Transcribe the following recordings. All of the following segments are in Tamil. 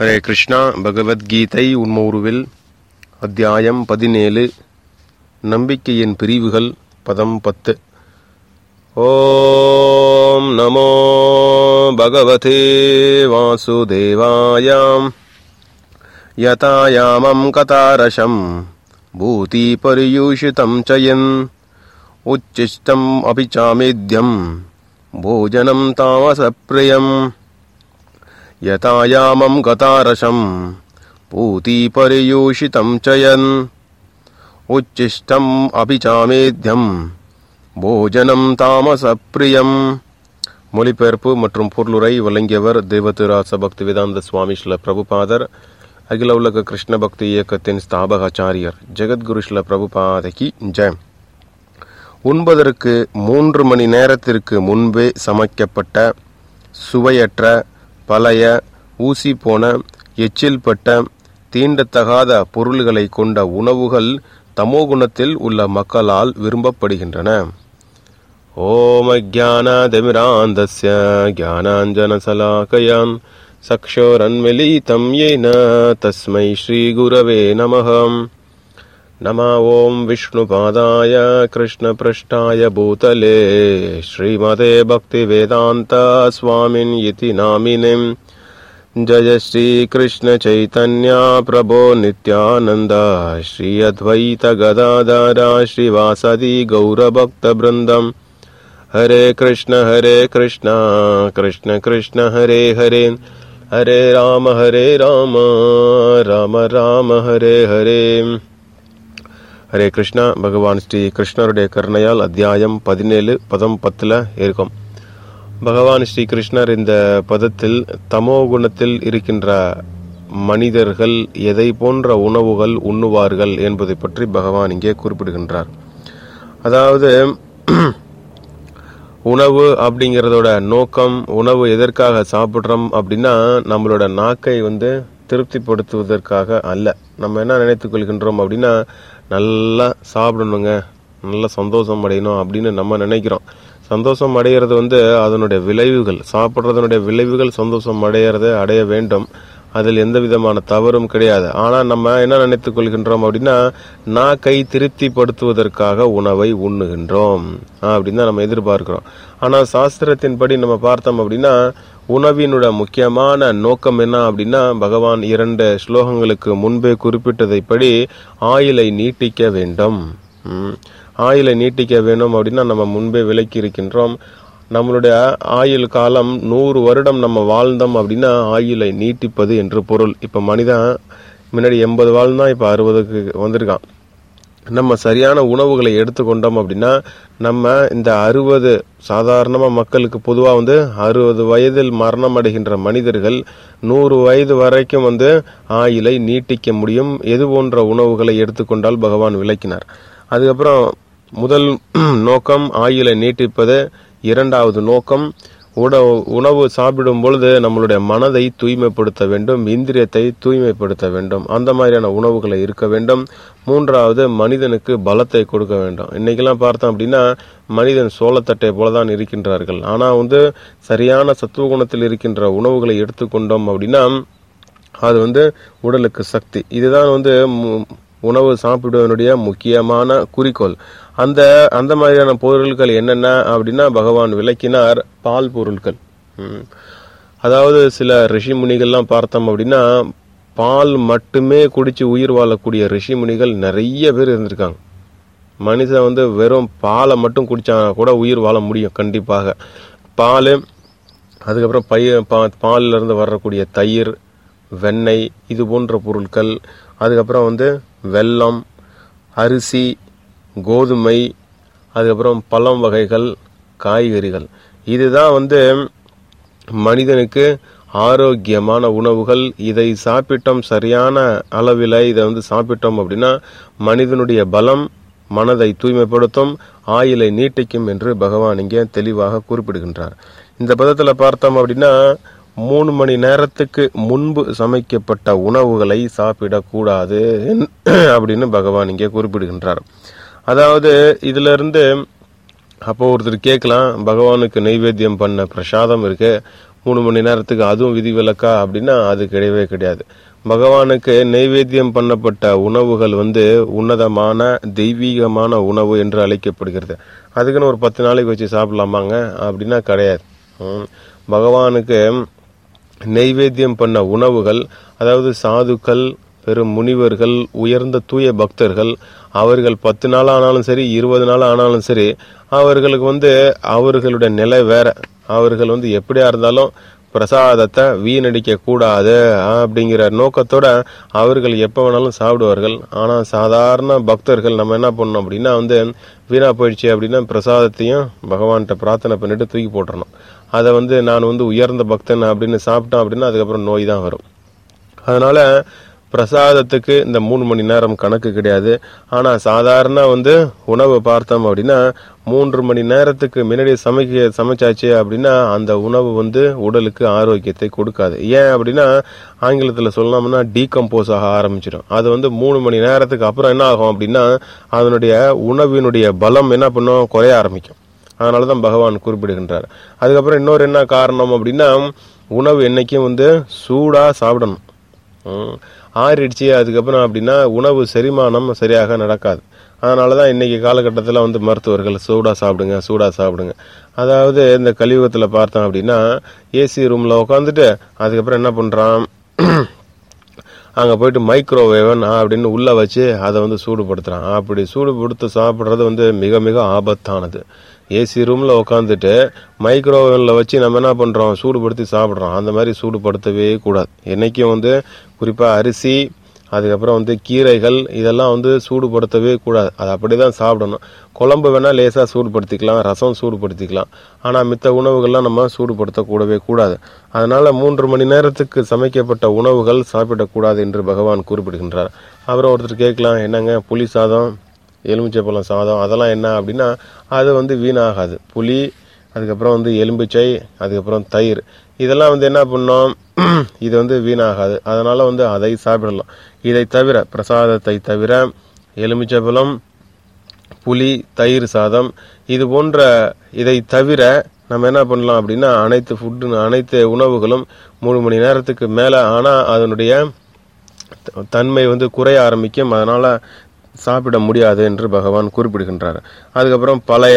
ஹரே கிருஷ்ணா. பகவத்கீதை உண்மவுருவில் அத்தியாயம் 17 நம்பிக்கையின் பிரிவுகள் பதம் 10. ஓம் நமோ பகவதே வாசுதேவாயாம் யதாயாமம் கதாரசம் பூதி பரியூஷிதம் சயன் உச்சிஷ்டம் அபிச்சாமேத்யம் போஜனம் தாமசப்ரியம் யதாயாமம் கதாரசம் பூதி பரியூஷிதம் சயன் உச்சிஷ்டம் அபிச்சாமேத்யம் போஜனம் தாமசப்ரியம். மொழிபெயர்ப்பு மற்றும் பொருளுரை வழங்கியவர் தேவதிராச பக்திவேதாந்த சுவாமி ஸ்ரீல பிரபுபாதர், அகில உலக கிருஷ்ண பக்தி இயக்கத்தின் ஸ்தாபகாச்சாரியர். ஜெகத்குரு ஸ்ரீல பிரபுபாதைக்கு ஜெயம். உண்பதற்கு 3 மணி நேரத்திற்கு முன்பே சமைக்கப்பட்ட சுவையற்ற பழைய ஊசி போன எச்சில் பட்ட தீண்டத்தகாத பொருள்களை கொண்ட உணவுகள் தமோகுணத்தில் உள்ள மக்களால் விரும்பப்படுகின்றன. ஓம் அஜ்ஞானாதிமிராந்தஸ்ய ஞானாஞ்சனசலாகயான் சக்ஷோரன்மிலிதம் யேன தஸ்மை ஸ்ரீ குரவே நமः. நம ஓம் விஷ்ணுபாதாய கிருஷ்ணபிருஷ்டாய பூதலே ஸ்ரீமதே பக்திவேதாந்த ஸ்வாமின் இதி நாமினே. ஜய ஸ்ரீ கிருஷ்ண சைதன்ய பிரபோ நித்யானந்த ஸ்ரீ அத்வைத கதாதர ஸ்ரீவாசதி கௌரபக்த பிருந்தம். ஹரே கிருஷ்ண கிருஷ்ண கிருஷ்ண ஹரே ஹரே, ஹரே ராம ராம ராம ஹரே ஹரே. ஹரே கிருஷ்ணா. பகவான் ஸ்ரீ கிருஷ்ணருடைய கருணையால் அத்தியாயம் 17 பதம் 10 இருக்கும். பகவான் ஸ்ரீ கிருஷ்ணர் இந்த பதத்தில் தமோ குணத்தில் இருக்கின்ற மனிதர்கள் எதை போன்ற உணவுகள் உண்ணுவார்கள் என்பதை பற்றி பகவான் இங்கே குறிப்பிடுகின்றார். அதாவது உணவு அப்படிங்கிறதோட நோக்கம், உணவு எதற்காக சாப்பிட்றோம் அப்படின்னா நம்மளோட நாக்கை திருப்திப்படுத்துவதற்காக அல்ல. நம்ம என்ன நினைத்துக் கொள்கின்றோம் அப்படின்னா, நல்லா சாப்பிடணுங்க, நல்லா சந்தோஷம் அடையணும் அப்படின்னு நம்ம நினைக்கிறோம். சந்தோஷம் அடையிறது அதனுடைய விளைவுகள், சாப்பிட்றதனுடைய விளைவுகள் சந்தோஷம் அடைய வேண்டும். அதில் எந்த விதமான தவறும் கிடையாது. ஆனால் நம்ம என்ன நினைத்துக் கொள்கின்றோம் அப்படின்னா, நாக்கை திருப்திப்படுத்துவதற்காக உணவை உண்ணுகின்றோம் அப்படின்னு தான் நம்ம எதிர்பார்க்கிறோம். ஆனால் சாஸ்திரத்தின்படி நம்ம பார்த்தோம் அப்படின்னா, உணவினோட முக்கியமான நோக்கம் என்ன அப்படின்னா, பகவான் 2 ஸ்லோகங்களுக்கு முன்பே குறிப்பிட்டதைப்படி ஆயுளை நீட்டிக்க வேண்டும். ஆயுளை நீட்டிக்க வேண்டும் அப்படின்னா நம்ம முன்பே விளக்கி இருக்கின்றோம். நம்மளுடைய ஆயுள் காலம் 100 வருடம் நம்ம வாழ்ந்தோம் அப்படின்னா ஆயுளை நீட்டிப்பது என்று பொருள். இப்ப மனிதன் முன்னாடி 80 வாழ்ந்தான், இப்ப 60க்கு வந்திருக்கான். நம்ம சரியான உணவுகளை எடுத்துக்கொண்டோம் அப்படின்னா நம்ம இந்த 60 சாதாரணமா மக்களுக்கு பொதுவா 60 வயதில் மரணம் அடைகின்ற மனிதர்கள் 100 வயது வரைக்கும் ஆயுளை நீட்டிக்க முடியும். எது போன்ற உணவுகளை எடுத்துக்கொண்டால் பகவான் விளக்கினார். அதுக்கப்புறம் முதல் நோக்கம் ஆயுளை நீட்டிப்பது. 2வது நோக்கம் உணவு சாப்பிடும் பொழுது நம்மளுடைய மனதை தூய்மைப்படுத்த வேண்டும், இந்திரியத்தை தூய்மைப்படுத்த வேண்டும். அந்த மாதிரியான உணவுகளை இருக்க வேண்டும். 3வது மனிதனுக்கு பலத்தை கொடுக்க வேண்டும். இன்னைக்கெல்லாம் பார்த்தோம் அப்படின்னா மனிதன் சோளத்தட்டை போலதான் இருக்கின்றார்கள். ஆனா சரியான சத்துவகுணத்தில் இருக்கின்ற உணவுகளை எடுத்துக்கொண்டோம் அப்படின்னா அது உடலுக்கு சக்தி. இதுதான் உணவு சாப்பிடுவதனுடைய முக்கியமான குறிக்கோள். அந்த மாதிரியான பொருட்கள் என்னென்ன அப்படின்னா பகவான் விளக்கினார். பால் பொருட்கள், அதாவது சில ரிஷி முனிகள்லாம் பார்த்தோம் அப்படின்னா பால் மட்டுமே குடிச்சு உயிர் வாழக்கூடிய ரிஷி முனிகள் நிறைய பேர் இருந்திருக்காங்க. மனுஷன் வெறும் பாலை மட்டும் குடிச்சா கூட உயிர் வாழ முடியும் கண்டிப்பாக. பால், அதுக்கப்புறம் பாலில் இருந்து வரக்கூடிய தயிர், வெண்ணெய், இது போன்ற பொருட்கள், அதுக்கப்புறம் வெல்லம், அரிசி, கோதுமை, அதுக்கப்புறம் பழம் வகைகள், காய்கறிகள், இதுதான் மனிதனுக்கு ஆரோக்கியமான உணவுகள். இதை சாப்பிட்டோம், சரியான அளவில் இதை சாப்பிட்டோம் அப்படின்னா மனிதனுடைய பலம், மனதை தூய்மைப்படுத்தும், ஆயுளை நீட்டிக்கும் என்று பகவான் இங்கே தெளிவாக குறிப்பிடுகின்றார். இந்த பதத்தில் பார்த்தோம் அப்படின்னா 3 மணி நேரத்துக்கு முன்பு சமைக்கப்பட்ட உணவுகளை சாப்பிடக்கூடாது அப்படின்னு பகவான் இங்கே குறிப்பிடுகின்றார். அதாவது இதுல இருந்து அப்போ ஒருத்தர் கேட்கலாம், பகவானுக்கு நைவேத்தியம் பண்ண பிரசாதம் இருக்கு, 3 மணி நேரத்துக்கு அதுவும் விதிவிலக்கா அப்படின்னா அது கிடையவே கிடையாது. பகவானுக்கு நைவேத்தியம் பண்ணப்பட்ட உணவுகள் உன்னதமான தெய்வீகமான உணவு என்று அழைக்கப்படுகிறது. அதுக்குன்னு ஒரு 10 நாளைக்கு வச்சு சாப்பிடலாமாங்க அப்படின்னா கிடையாது. பகவானுக்கு நைவேத்தியம் பண்ண உணவுகள், அதாவது சாதுக்கள், பெரும் முனிவர்கள், உயர்ந்த தூய பக்தர்கள், அவர்கள் 10 நாள் ஆனாலும் சரி, 20 நாள் ஆனாலும் சரி, அவர்களுக்கு அவர்களுடைய நிலை வேற. அவர்கள் எப்படியா இருந்தாலும் பிரசாதத்தை வீணடிக்க கூடாது அப்படிங்கிற நோக்கத்தோட அவர்கள் எப்ப வேணாலும் சாப்பிடுவார்கள். ஆனா சாதாரண பக்தர்கள் நம்ம என்ன பண்ணணும் அப்படின்னா வீணா போயிடுச்சு அப்படின்னா பிரசாதத்தையும் பகவான்கிட்ட பிரார்த்தனை பண்ணிட்டு தூக்கி போட்டுறணும். அதை நான் உயர்ந்த பக்தன் அப்படின்னு சாப்பிட்டோம் அப்படின்னா அதுக்கப்புறம் நோய் தான் வரும். அதனால பிரசாதத்துக்கு இந்த 3 மணி நேரம் கணக்கு கிடையாது. ஆனா சாதாரண உணவு பார்த்தோம் அப்படின்னா 3 மணி நேரத்துக்கு முன்னாடி சமைச்சாச்சு அப்படின்னா அந்த உணவு உடலுக்கு ஆரோக்கியத்தை கொடுக்காது. ஏன் அப்படின்னா ஆங்கிலத்தில் சொல்லணும்னா டீகம்போஸ் ஆக ஆரம்பிச்சிடும். அது 3 மணி நேரத்துக்கு அப்புறம் என்ன ஆகும் அப்படின்னா அதனுடைய உணவினுடைய பலம் என்ன பண்ணும், குறைய ஆரம்பிக்கும். அதனாலதான் பகவான் குறிப்பிடுகின்றார். அதுக்கப்புறம் இன்னொரு என்ன காரணம் அப்படின்னா உணவு என்னைக்கும் சூடா சாப்பிடணும். ஆறிடுச்சு அதுக்கப்புறம் அப்படின்னா உணவு செரிமானம் சரியாக நடக்காது. அதனாலதான் இன்னைக்கு காலகட்டத்தில் மருத்துவர்கள் சூடா சாப்பிடுங்க. அதாவது இந்த கலியுகத்தில் பார்த்தோம் அப்படின்னா ஏசி ரூம்ல உட்காந்துட்டு அதுக்கப்புறம் என்ன பண்றான், அங்க போயிட்டு மைக்ரோவேவன் அப்படின்னு உள்ள வச்சு அதை சூடுபடுத்துறான். அப்படி சூடுபடுத்து சாப்பிட்றது மிக மிக ஆபத்தானது. ஏசி ரூம்ல உட்காந்துட்டு மைக்ரோவேவன்ல வச்சு நம்ம என்ன பண்றோம், சூடுபடுத்தி சாப்பிட்றோம். அந்த மாதிரி சூடுபடுத்தவே கூடாது. என்னைக்கும் குறிப்பா அரிசி, அதுக்கப்புறம் கீரைகள், இதெல்லாம் சூடுபடுத்தவே கூடாது. அது அப்படிதான் சாப்பிடணும். குழம்பு வேணா லேசா சூடுபடுத்திக்கலாம், ரசம் சூடுபடுத்திக்கலாம். ஆனா மித்த உணவுகள்லாம் நம்ம சூடுபடுத்த கூடவே கூடாது. அதனால 3 மணி நேரத்துக்கு சமைக்கப்பட்ட உணவுகள் சாப்பிடக்கூடாது என்று பகவான் குறிப்பிடுகின்றார். அப்புறம் ஒருத்தர் கேட்கலாம், என்னங்க புளி சாதம், எலுமிச்சைப்பழம் சாதம் அதெல்லாம் என்ன அப்படின்னா அது வீணாகாது. புளி, அதுக்கப்புறம் எலும்பிச்சை, அதுக்கப்புறம் தயிர், இதெல்லாம் என்ன பண்ணோம், இது வீணாகாது. அதனால அதை சாப்பிடலாம். இதை தவிர பிரசாதத்தை தவிர எலுமிச்சைப்பழம், புளி, தயிர் சாதம் இது போன்ற இதை தவிர நம்ம என்ன பண்ணலாம் அப்படின்னா அனைத்து உணவுகளும் 3 மணி நேரத்துக்கு மேல ஆனா அதனுடைய தன்மை குறைய ஆரம்பிக்கும். அதனால சாப்பிட முடியாது என்று பகவான் குறிப்பிடுகின்றார். அதுக்கப்புறம் பழைய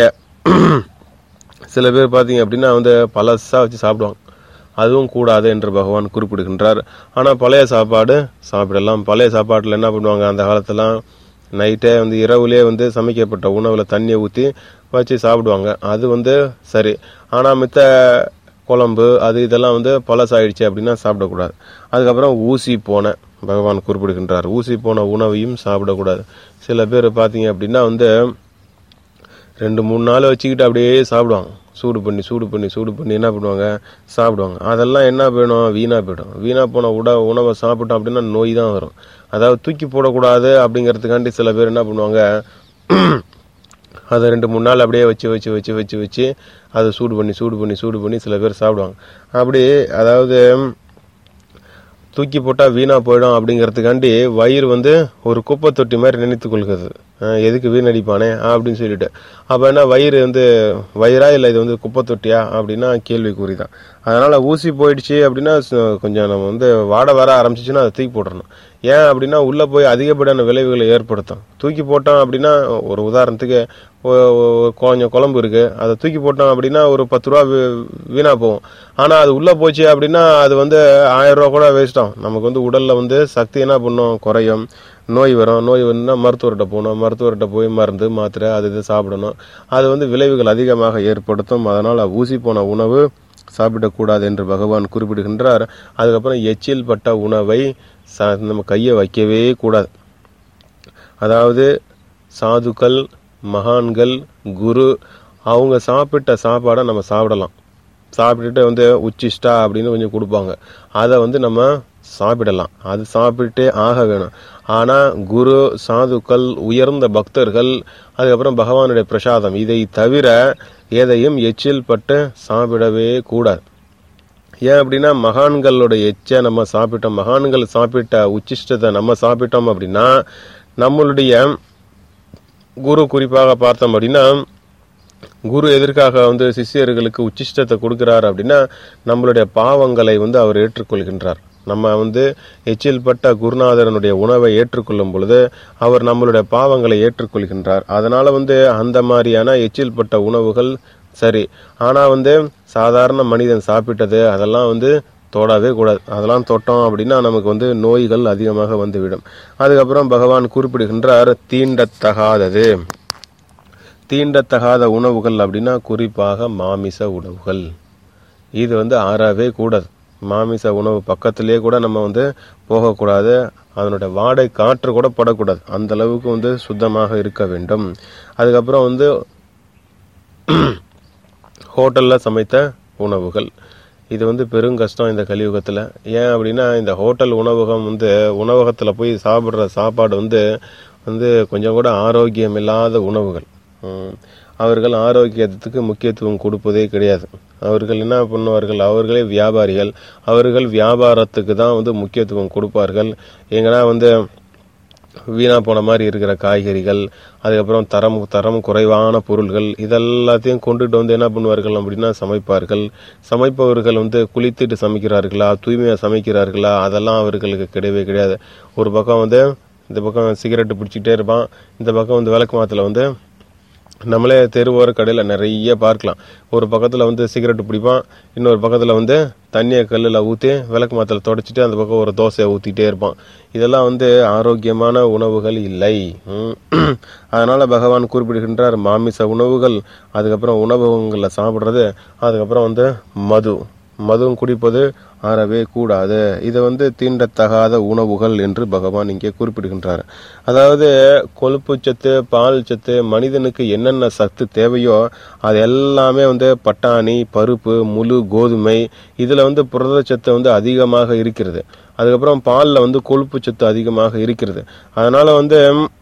சில பேர் பார்த்தீங்க அப்படின்னா பழசா வச்சு சாப்பிடுவாங்க. அதுவும் கூடாது என்று பகவான் குறிப்பிடுகின்றார். ஆனா பழைய சாப்பாடு சாப்பிடலாம். பழைய சாப்பாட்டுல என்ன பண்ணுவாங்க, அந்த காலத்துல நைட்டே இரவுலேயே சமைக்கப்பட்ட உணவுல தண்ணியை ஊற்றி வச்சு சாப்பிடுவாங்க. அது சரி. ஆனா மித்த குழம்பு அது இதெல்லாம் பழசாயிடுச்சு அப்படின்னா சாப்பிடக்கூடாது. அதுக்கப்புறம் ஊசி போன பகவான் குறிப்பிடுகின்றார், ஊசி போன உணவையும் சாப்பிடக்கூடாது. சில பேர் பார்த்தீங்க அப்படின்னா 2-3 நாள் வச்சுக்கிட்டு அப்படியே சாப்பிடுவாங்க. சூடு பண்ணி என்ன பண்ணுவாங்க, சாப்பிடுவாங்க. அதெல்லாம் என்ன போயிடும், வீணா போயிடும். வீணா போன உணவை சாப்பிட்டோம் அப்படின்னா நோய் தான் வரும். அதாவது தூக்கி போடக்கூடாது அப்படிங்கிறதுக்காண்டி சில பேர் என்ன பண்ணுவாங்க, அதை 2-3 நாள் அப்படியே வச்சு அதை சூடு பண்ணி சில பேர் சாப்பிடுவாங்க. அப்படி அதாவது தூக்கி போட்டா வீணா போயிடும் அப்படிங்கிறதுக்காண்டி வயிறு ஒரு குப்பை தொட்டி மாதிரி நினைத்து கொள்கிறது. எதுக்கு வீணடிப்பானே அப்படின்னு சொல்லிட்டு. அப்ப என்ன வயிறு வயிறா இல்லை இது குப்பை தொட்டியா அப்படின்னா கேள்விக்குறிதான். அதனால ஊசி போயிடுச்சு அப்படின்னா கொஞ்சம் நம்ம வாட வர ஆரம்பிச்சிச்சுன்னா அதை தூக்கி போட்டுறணும். ஏன் அப்படின்னா உள்ள போய் அதிகப்படியான விளைவுகளை ஏற்படுத்தும். தூக்கி போட்டோம் அப்படின்னா ஒரு உதாரணத்துக்கு கொஞ்சம் குழம்பு இருக்கு, அதை தூக்கி போட்டோம் அப்படின்னா ஒரு 10 ரூபா வீணா போகும். ஆனா அது உள்ள போச்சு அப்படின்னா அது 1000 ரூபா கூட வேஸ்ட் ஆகும். நமக்கு உடல்ல சக்தி என்ன பண்ணும், குறையும். நோய் வரும். நோய் வந்துன்னா மருத்துவர்கிட்ட போகணும். மருத்துவர்கிட்ட போய் மருந்து மாத்திரை அது இது சாப்பிடணும். அது விளைவுகள் அதிகமாக ஏற்படுத்தும். அதனால ஊசி போன உணவு சாப்பிடக்கூடாது என்று பகவான் குறிப்பிடுகின்றார். அதுக்கப்புறம் எச்சில் பட்ட உணவை நம்ம கையை வைக்கவே கூடாது. அதாவது சாதுக்கள், மகான்கள், குரு அவங்க சாப்பிட்ட சாப்பாடை நம்ம சாப்பிடலாம். சாப்பிட்டுட்டு உச்சிஷ்டா அப்படின்னு கொஞ்சம் கொடுப்பாங்க. அதை நம்ம சாப்பிடலாம். அது சாப்பிட்டே ஆக வேணும். ஆனா குரு, சாதுக்கள், உயர்ந்த பக்தர்கள், அதுக்கப்புறம் பகவானுடைய பிரசாதம் இதை தவிர எதையும் எச்சில் பட்டு சாப்பிடவே கூடாது. ஏன் அப்படின்னா மகான்களுடைய எச்சை நம்ம சாப்பிட்டோம், மகான்கள் சாப்பிட்ட உச்சிஷ்டத்தை நம்ம சாப்பிட்டோம் அப்படின்னா நம்மளுடைய குரு குறிப்பாக பார்த்தோம் அப்படின்னா குரு எதற்காக வந்து சிஷ்யர்களுக்கு உச்சிஷ்டத்தை கொடுக்கிறார் அப்படின்னா நம்மளுடைய பாவங்களை வந்து அவர் ஏற்றுக்கொள்கின்றார். நம்ம வந்து எச்சில் பட்ட குருநாதரனுடைய உணவை ஏற்றுக்கொள்ளும் பொழுது அவர் நம்மளுடைய பாவங்களை ஏற்றுக்கொள்கின்றார். அதனால வந்து அந்த மாதிரியான எச்சில் பட்ட உணவுகள் சரி. ஆனா வந்து சாதாரண மனிதன் சாப்பிட்டது அதெல்லாம் வந்து தொடவே கூடாது. அதெல்லாம் தொட்டோம் அப்படின்னா நமக்கு வந்து நோய்கள் அதிகமாக வந்துவிடும். அதுக்கப்புறம் பகவான் குறிப்பிடுகின்றார் தீண்டத்தகாதது. தீண்டத்தகாத உணவுகள் அப்படின்னா குறிப்பாக மாமிச உணவுகள். இது வந்து ஆறவே கூடாது. மாமிச உணவு பக்கத்திலே கூட நம்ம வந்து போகக்கூடாது. அதனுடைய வாடை காற்று கூட படக்கூடாது. அந்த அளவுக்கு வந்து சுத்தமாக இருக்க வேண்டும். அதுக்கப்புறம் வந்து ஹோட்டல்ல சமைத்த உணவுகள், இது வந்து பெரும் கஷ்டம் இந்த கலியுகத்தில். ஏன் அப்படின்னா இந்த ஹோட்டல் உணவகம் வந்து உணவகத்தில் போய் சாப்பிட்ற சாப்பாடு வந்து வந்து கொஞ்சம் கூட ஆரோக்கியம் இல்லாத உணவுகள். அவர்கள் ஆரோக்கியத்துக்கு முக்கியத்துவம் கொடுப்பதே கிடையாது. அவர்கள் என்ன பண்ணுவார்கள், அவர்களே வியாபாரிகள். அவர்கள் வியாபாரத்துக்கு தான் வந்து முக்கியத்துவம் கொடுப்பார்கள். எங்கன்னா வந்து வீணா போன மாதிரி இருக்கிற காய்கறிகள், அதுக்கப்புறம் தரம் குறைவான பொருள்கள், இதெல்லாத்தையும் கொண்டுட்டு வந்து என்ன பண்ணுவார்கள் அப்படின்னா சமைப்பார்கள். சமைப்பவர்கள் வந்து குளித்துட்டு சமைக்கிறார்களா, தூய்மையாக சமைக்கிறார்களா, அதெல்லாம் அவர்களுக்கு கிடையவே கிடையாது. ஒரு பக்கம் வந்து இந்த பக்கம் சிகரெட்டு பிடிச்சிக்கிட்டே இருப்பான், இந்த பக்கம் வந்து விளக்கு மாத்தில் வந்து நம்மளே தெருவோர கடையில் நிறைய பார்க்கலாம். ஒரு பக்கத்தில் வந்து சிகரெட்டு பிடிப்பான், இன்னொரு பக்கத்தில் வந்து தண்ணியை கல்லில் ஊற்றி விளக்கு மாத்தில் தொடச்சிட்டு அந்த பக்கம் ஒரு தோசையை ஊற்றிக்கிட்டே இருப்பான். இதெல்லாம் வந்து ஆரோக்கியமான உணவுகள் இல்லை. அதனால் பகவான் குறிப்பிடுகின்றார் மாமிச உணவுகள், அதுக்கப்புறம் உணவகங்களில் சாப்பிட்றது, அதுக்கப்புறம் வந்து மதுவும் குடிப்பது ஆறவே கூடாது. இது வந்து தீண்டத்தகாத உணவுகள் என்று பகவான் இங்கே குறிப்பிடுகின்றார். அதாவது கொழுப்பு சத்து, பால் சத்து, மனிதனுக்கு என்னென்ன சத்து தேவையோ அது எல்லாமே வந்து பட்டாணி, பருப்பு, முழு கோதுமை, இதுல வந்து புரதச்சத்து வந்து அதிகமாக இருக்கிறது. அதுக்கப்புறம் பால்ல வந்து கொழுப்பு சத்து அதிகமாக இருக்கிறது. அதனால வந்து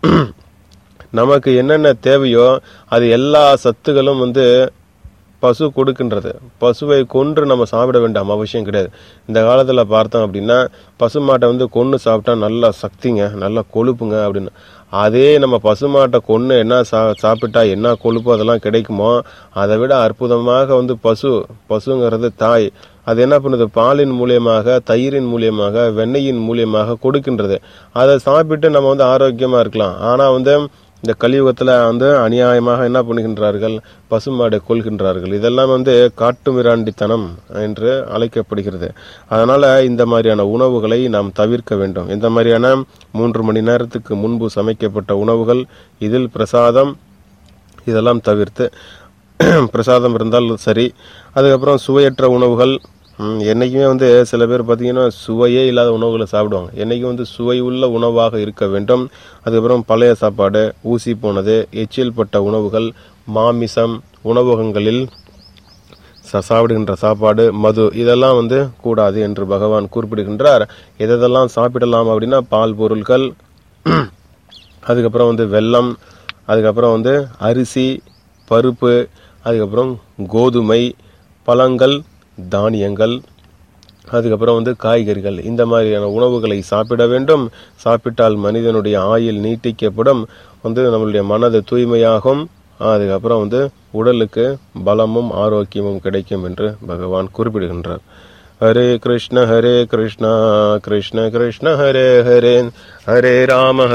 நமக்கு என்னென்ன தேவையோ அது எல்லா சத்துகளும் வந்து பசு கொடுக்கின்றது. பசுவை கொன்று நம்ம சாப்பிட வேண்டாம் அவசியம் கிடையாது. இந்த காலத்தில் பார்த்தோம் அப்படின்னா பசுமாட்டை வந்து கொன்று சாப்பிட்டா நல்லா சக்திங்க, நல்லா கொழுப்புங்க அப்படின்னு. அதே நம்ம பசுமாட்டை கொன்று என்ன சாப்பிட்டா என்ன கொழுப்பு அதெல்லாம் கிடைக்குமோ அதை விட அற்புதமாக வந்து பசுங்கிறது தாய். அது என்ன பண்ணுது, பாலின் மூலியமாக, தயிரின் மூலியமாக, வெண்ணெயின் மூலியமாக கொடுக்கின்றது. அதை சாப்பிட்டு நம்ம வந்து ஆரோக்கியமா இருக்கலாம். ஆனா வந்து இந்த கலியுகத்தில் வந்து அநியாயமாக என்ன பண்ணுகின்றார்கள், பசுமாடை கொள்கின்றார்கள். இதெல்லாம் வந்து காட்டு மிராண்டித்தனம் என்று அழைக்கப்படுகிறது. அதனால இந்த மாதிரியான உணவுகளை நாம் தவிர்க்க வேண்டும். இந்த மாதிரியான 3 மணி நேரத்துக்கு முன்பு சமைக்கப்பட்ட உணவுகள், இதில் பிரசாதம், இதெல்லாம் தவிர்த்து பிரசாதம் இருந்தால் சரி. அதுக்கப்புறம் சுவையற்ற உணவுகள், என்னைக்குமே வந்து சில பேர் பார்த்தீங்கன்னா சுவையே இல்லாத உணவுகளை சாப்பிடுவாங்க. என்னைக்கும் வந்து சுவை உள்ள உணவாக இருக்க வேண்டும். அதுக்கப்புறம் பழைய சாப்பாடு, ஊசி போனது, எச்சில் பட்ட உணவுகள், மாமிசம், உணவகங்களில் சாப்பிடுகின்ற சாப்பாடு, மது, இதெல்லாம் வந்து கூடாது என்று பகவான் குறிப்பிடுகின்றார். எதெல்லாம் சாப்பிடலாம் அப்படின்னா பால் பொருட்கள், அதுக்கப்புறம் வந்து வெல்லம், அதுக்கப்புறம் வந்து அரிசி, பருப்பு, அதுக்கப்புறம் கோதுமை, பழங்கள், தானியங்கள், அதுக்கப்புறம் வந்து காய்கறிகள், இந்த மாதிரியான உணவுகளை சாப்பிட வேண்டும். சாப்பிட்டால் மனிதனுடைய ஆயுள் நீட்டிக்கப்படும், வந்து நம்மளுடைய மனது தூய்மையாகும், அதுக்கப்புறம் வந்து உடலுக்கு பலமும் ஆரோக்கியமும் கிடைக்கும் என்று பகவான் குறிப்பிடுகின்றார். ஹரே கிருஷ்ண கிருஷ்ண கிருஷ்ண ஹரே ஹரே, ஹரே ராம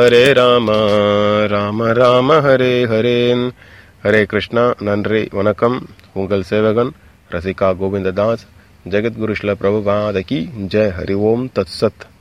ராம ராம ஹரே ஹரே. ஹரே கிருஷ்ணா. நன்றி, வணக்கம். உங்கள் சேவகன் ரசிகா கோவிந்ததாஸ். ஜெகத்குரு ஸ்ரீல பிரபுபாத கி ஜெய். ஹரி ஓம் தத் சத்.